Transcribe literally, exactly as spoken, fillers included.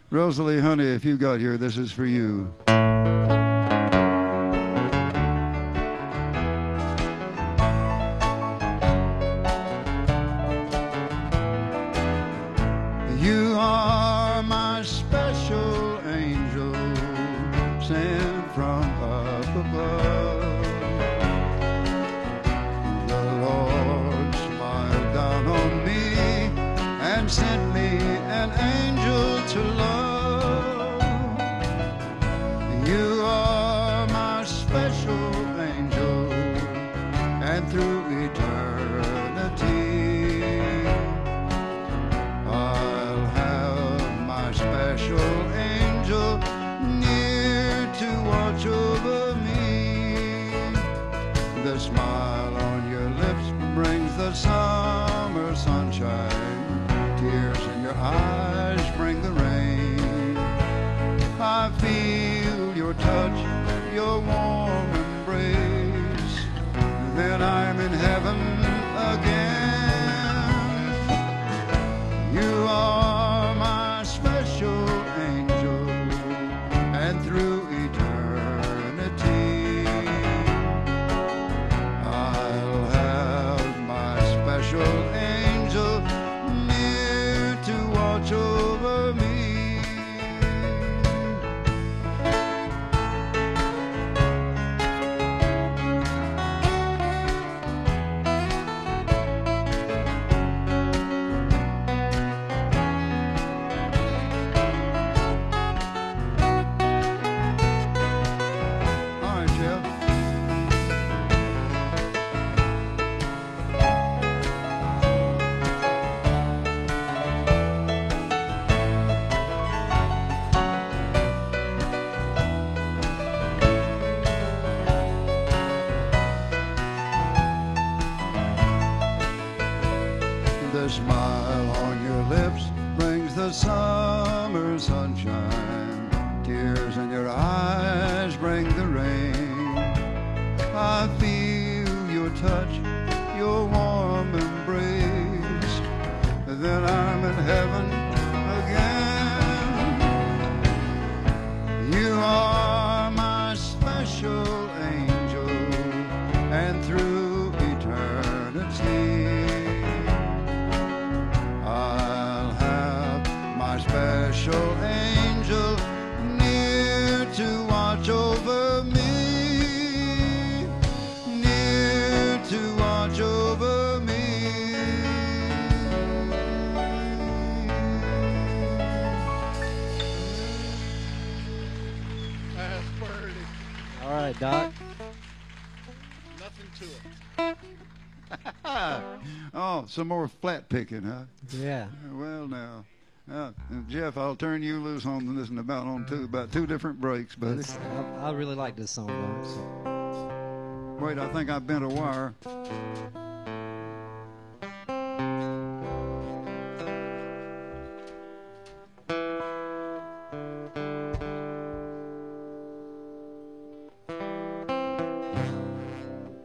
Rosalie, honey, if you got here, this is for you. You are my special angel, sent from up above. The Lord smiled down on me and sent me an angel to love. You are my special angel, and through eternity I'll have my special angel near to watch over me. The smile on your lips brings the summer sunshine. Tears in your eyes bring the rain. I feel your touch, your warm embrace. Then I'm in heaven again. You are my special angel, and through eternity I'll have my special angel near to watch over me. All right, Jeff. The smile on your lips brings the summer sunshine. Tears in your eyes bring the rain. I feel your touch, your warm embrace. Then I'm in heaven again. You are my special angel, and through eternity I'll have my special angel near to watch over me, near to watch over me. That's pretty. All right, Doc. Nothing to it. Oh, some more flat picking, huh? Yeah. Well, now, uh, Jeff, I'll turn you loose on this and about on two about two different breaks. But This, I, I really like this song, though. So. wait, I think I bent a wire.